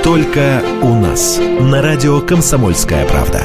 Только у нас. На радио «Комсомольская правда».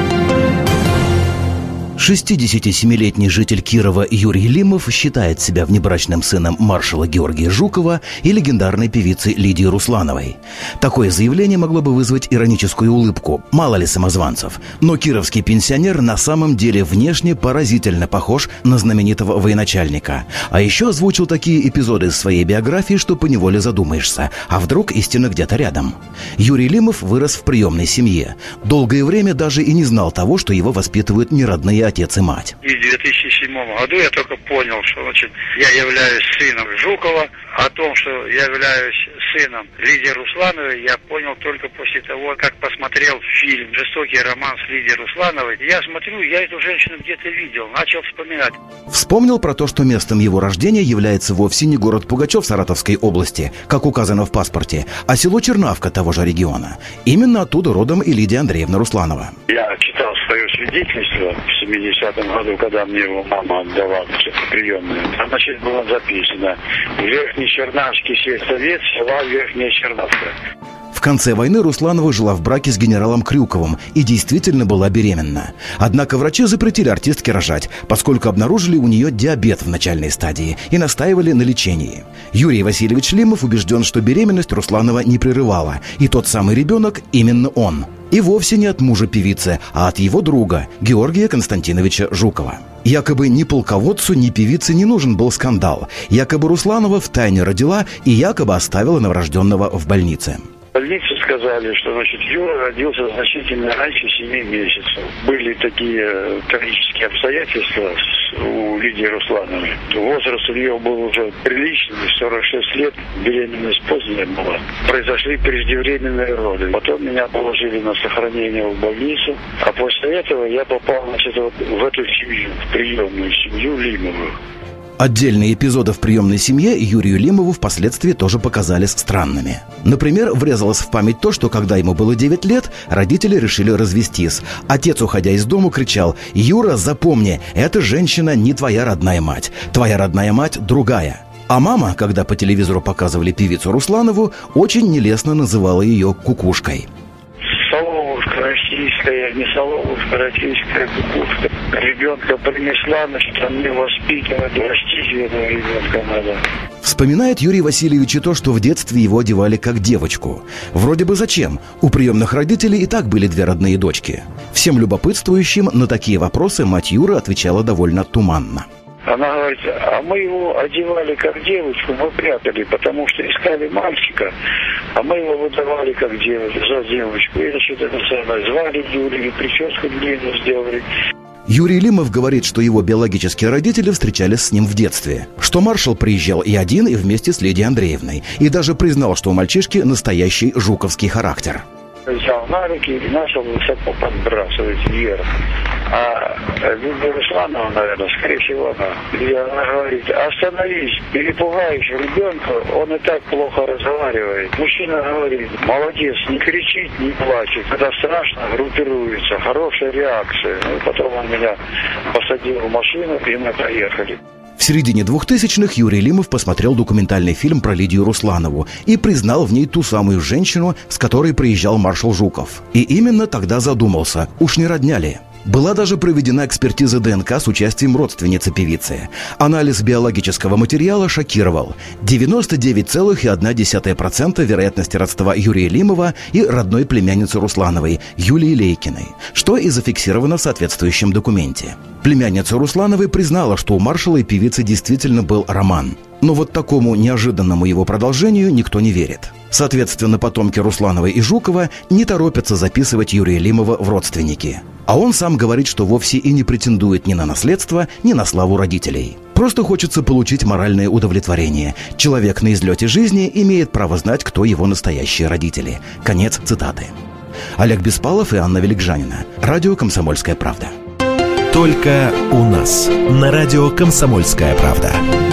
67-летний житель Кирова Юрий Лимов считает себя внебрачным сыном маршала Георгия Жукова и легендарной певицы Лидии Руслановой. Такое заявление могло бы вызвать ироническую улыбку, мало ли самозванцев. Но кировский пенсионер на самом деле внешне поразительно похож на знаменитого военачальника. А еще озвучил такие эпизоды из своей биографии, что поневоле задумаешься, а вдруг истина где-то рядом. Юрий Лимов вырос в приемной семье. Долгое время даже и не знал того, что его воспитывают неродные отец и мать. И в 2007 году я только понял, что я являюсь сыном Жукова. О том, что я являюсь сыном Лидии Руслановой, я понял только после того, как посмотрел фильм «Жестокий роман» с Лидией Руслановой. Я смотрю, я эту женщину где-то видел, начал вспоминать. Вспомнил про то, что местом его рождения является вовсе не город Пугачев Саратовской области, как указано в паспорте, а село Чернавка того же региона. Именно оттуда родом и Лидия Андреевна Русланова. Я читал свое свидетельство в 70-м году, когда мне его мама отдавала в приемную. Там, было записано: Верхний Чернавский сельсовет, села Верхняя Чернавка. В конце войны Русланова жила в браке с генералом Крюковым и действительно была беременна. Однако врачи запретили артистке рожать, поскольку обнаружили у нее диабет в начальной стадии и настаивали на лечении. Юрий Васильевич Лимов убежден, что беременность Русланова не прерывала, и тот самый ребенок именно он. И вовсе не от мужа певицы, а от его друга, Георгия Константиновича Жукова. Якобы ни полководцу, ни певице не нужен был скандал. Якобы Русланова втайне родила и якобы оставила новорожденного в больнице. В больнице сказали, что, Юра родился значительно раньше 7 месяцев. Были такие трагические обстоятельства у Лидии Руслановой. Возраст у нее был уже приличный, 46 лет, беременность поздняя была. Произошли преждевременные роды. Потом меня положили на сохранение в больницу, а после этого я попал, в эту семью, в приемную семью Лимовых. Отдельные эпизоды в приемной семье Юрию Лимову впоследствии тоже показались странными. Например, врезалось в память то, что когда ему было 9 лет, родители решили развестись. Отец, уходя из дома, кричал: «Юра, запомни, эта женщина не твоя родная мать. Твоя родная мать другая». А мама, когда по телевизору показывали певицу Русланову, очень нелестно называла ее кукушкой. Соловушка российская, не соловушка российская, кукушка. Ребенка принесла, а мне воспитывать, растить этого ребенка надо. Вспоминает Юрий Васильевич и то, что в детстве его одевали как девочку. Вроде бы зачем? У приемных родителей и так были 2 родные дочки. Всем любопытствующим на такие вопросы мать Юры отвечала довольно туманно. Она говорит: а мы его одевали как девочку, мы прятали, потому что искали мальчика, а мы его выдавали как девочку, за девочку. И звали Юрий, прическу длинную сделали. Юрий Лимов говорит, что его биологические родители встречались с ним в детстве, что маршал приезжал и один, и вместе с Лидией Андреевной, и даже признал, что у мальчишки настоящий жуковский характер. Взял на руки и начал высоко подбрасывать вверх. А Лидия Русланова, наверное, скорее всего, она говорит: остановись, перепугаешь ребенка, он и так плохо разговаривает. Мужчина говорит: молодец, не кричит, не плачет, когда страшно, группируется, хорошая реакция. И потом он меня посадил в машину, и мы поехали. В середине 2000-х Юрий Лимов посмотрел документальный фильм про Лидию Русланову и признал в ней ту самую женщину, с которой приезжал маршал Жуков. И именно тогда задумался: уж не родня ли? Была даже проведена экспертиза ДНК с участием родственницы певицы. Анализ биологического материала шокировал. 99,1% вероятности родства Юрия Лимова и родной племянницы Руслановой, Юлии Лейкиной, что и зафиксировано в соответствующем документе. Племянница Руслановой признала, что у маршала и певицы действительно был роман. Но вот такому неожиданному его продолжению никто не верит. Соответственно, потомки Руслановой и Жукова не торопятся записывать Юрия Лимова в родственники. А он сам говорит, что вовсе и не претендует ни на наследство, ни на славу родителей. Просто хочется получить моральное удовлетворение. Человек на излете жизни имеет право знать, кто его настоящие родители. Конец цитаты. Олег Беспалов и Анна Великжанина. Радио «Комсомольская правда». Только у нас. На радио «Комсомольская правда».